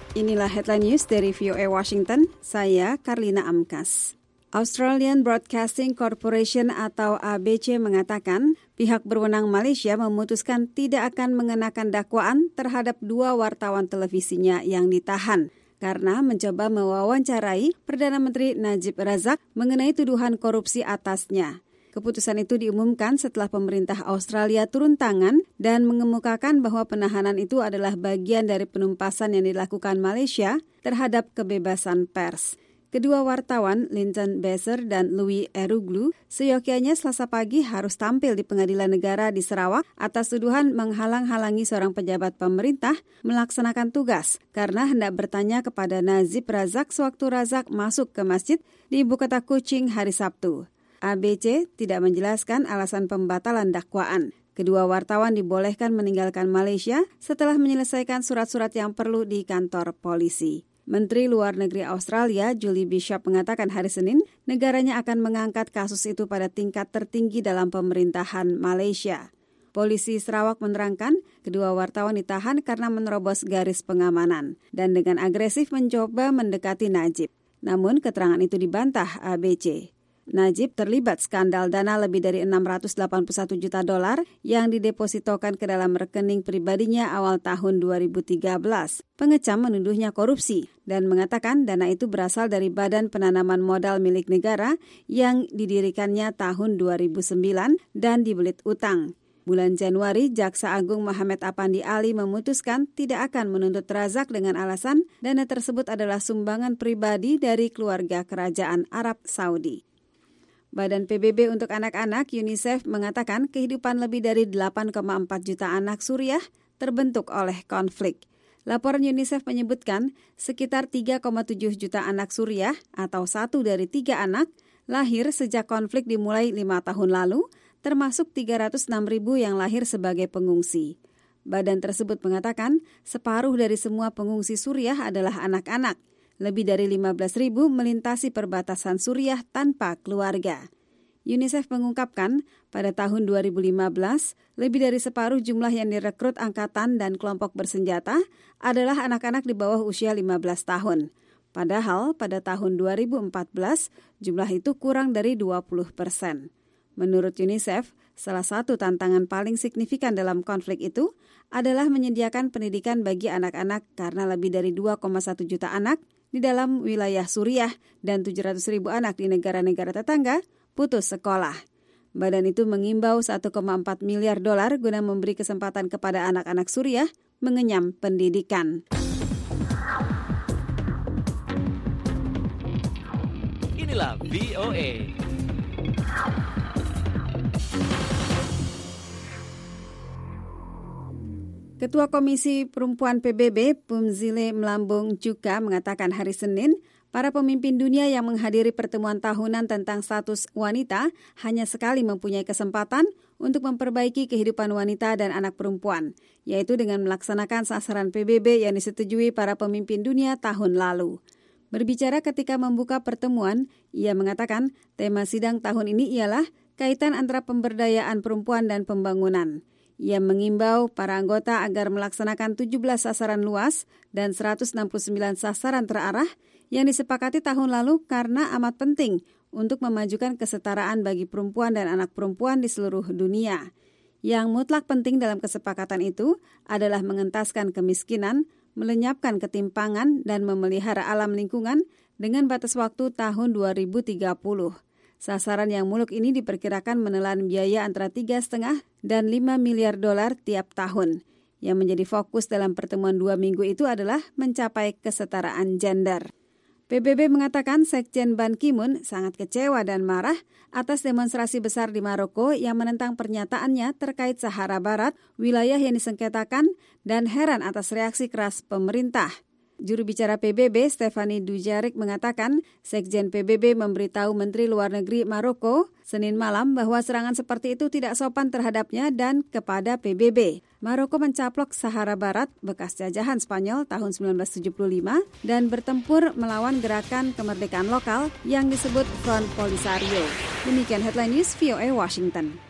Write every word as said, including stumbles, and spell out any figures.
Inilah headline news dari V O A Washington, saya Karlina Amkas. Australian Broadcasting Corporation atau A B C mengatakan pihak berwenang Malaysia memutuskan tidak akan mengenakan dakwaan terhadap dua wartawan televisinya yang ditahan karena mencoba mewawancarai Perdana Menteri Najib Razak mengenai tuduhan korupsi atasnya. Keputusan itu diumumkan setelah pemerintah Australia turun tangan dan mengemukakan bahwa penahanan itu adalah bagian dari penumpasan yang dilakukan Malaysia terhadap kebebasan pers. Kedua wartawan, Linton Besser dan Louis Eruglu, seyogyanya Selasa pagi harus tampil di Pengadilan Negara di Sarawak atas tuduhan menghalang-halangi seorang pejabat pemerintah melaksanakan tugas karena hendak bertanya kepada Najib Razak sewaktu Razak masuk ke masjid di Ibu Kota Kuching hari Sabtu. A B C tidak menjelaskan alasan pembatalan dakwaan. Kedua wartawan dibolehkan meninggalkan Malaysia setelah menyelesaikan surat-surat yang perlu di kantor polisi. Menteri Luar Negeri Australia, Julie Bishop, mengatakan hari Senin negaranya akan mengangkat kasus itu pada tingkat tertinggi dalam pemerintahan Malaysia. Polisi Sarawak menerangkan kedua wartawan ditahan karena menerobos garis pengamanan dan dengan agresif mencoba mendekati Najib. Namun keterangan itu dibantah A B C. Najib terlibat skandal dana lebih dari enam ratus delapan puluh satu juta dolar yang didepositokan ke dalam rekening pribadinya awal tahun dua ribu tiga belas. Pengecam menuduhnya korupsi dan mengatakan dana itu berasal dari Badan Penanaman Modal milik negara yang didirikannya tahun dua ribu sembilan dan dibelit utang. Bulan Januari, Jaksa Agung Mohamed Apandi Ali memutuskan tidak akan menuntut Razak dengan alasan dana tersebut adalah sumbangan pribadi dari keluarga kerajaan Arab Saudi. Badan P B B untuk anak-anak UNICEF mengatakan kehidupan lebih dari delapan koma empat juta anak Suriah terbentuk oleh konflik. Laporan UNICEF menyebutkan sekitar tiga koma tujuh juta anak Suriah atau satu dari tiga anak lahir sejak konflik dimulai lima tahun lalu, termasuk tiga ratus enam ribu yang lahir sebagai pengungsi. Badan tersebut mengatakan separuh dari semua pengungsi Suriah adalah anak-anak. Lebih dari lima belas ribu melintasi perbatasan Suriah tanpa keluarga. UNICEF mengungkapkan pada tahun dua ribu lima belas, lebih dari separuh jumlah yang direkrut angkatan dan kelompok bersenjata adalah anak-anak di bawah usia lima belas tahun. Padahal pada tahun dua ribu empat belas, jumlah itu kurang dari dua puluh persen. Menurut UNICEF, salah satu tantangan paling signifikan dalam konflik itu adalah menyediakan pendidikan bagi anak-anak karena lebih dari dua koma satu juta anak di dalam wilayah Suriah dan tujuh ratus ribu anak di negara-negara tetangga putus sekolah. Badan itu mengimbau satu koma empat miliar dolar guna memberi kesempatan kepada anak-anak Suriah mengenyam pendidikan. Inilah V O A. Ketua Komisi Perempuan P B B, Pumzile Melambung Juka, mengatakan hari Senin, para pemimpin dunia yang menghadiri pertemuan tahunan tentang status wanita hanya sekali mempunyai kesempatan untuk memperbaiki kehidupan wanita dan anak perempuan, yaitu dengan melaksanakan sasaran P B B yang disetujui para pemimpin dunia tahun lalu. Berbicara ketika membuka pertemuan, ia mengatakan tema sidang tahun ini ialah kaitan antara pemberdayaan perempuan dan pembangunan. Ia mengimbau para anggota agar melaksanakan tujuh belas sasaran luas dan seratus enam puluh sembilan sasaran terarah yang disepakati tahun lalu karena amat penting untuk memajukan kesetaraan bagi perempuan dan anak perempuan di seluruh dunia. Yang mutlak penting dalam kesepakatan itu adalah mengentaskan kemiskinan, melenyapkan ketimpangan, dan memelihara alam lingkungan dengan batas waktu tahun dua ribu tiga puluh. Sasaran yang muluk ini diperkirakan menelan biaya antara tiga koma lima dan lima miliar dolar tiap tahun. Yang menjadi fokus dalam pertemuan dua minggu itu adalah mencapai kesetaraan gender. P B B mengatakan Sekjen Ban Ki-moon sangat kecewa dan marah atas demonstrasi besar di Maroko yang menentang pernyataannya terkait Sahara Barat, wilayah yang disengketakan, dan heran atas reaksi keras pemerintah. Juru bicara P B B, Stephanie Dujarric, mengatakan Sekjen P B B memberitahu Menteri Luar Negeri Maroko Senin malam bahwa serangan seperti itu tidak sopan terhadapnya dan kepada P B B. Maroko mencaplok Sahara Barat, bekas jajahan Spanyol tahun sembilan belas tujuh puluh lima, dan bertempur melawan gerakan kemerdekaan lokal yang disebut Front Polisario. Demikian headline news V O A Washington.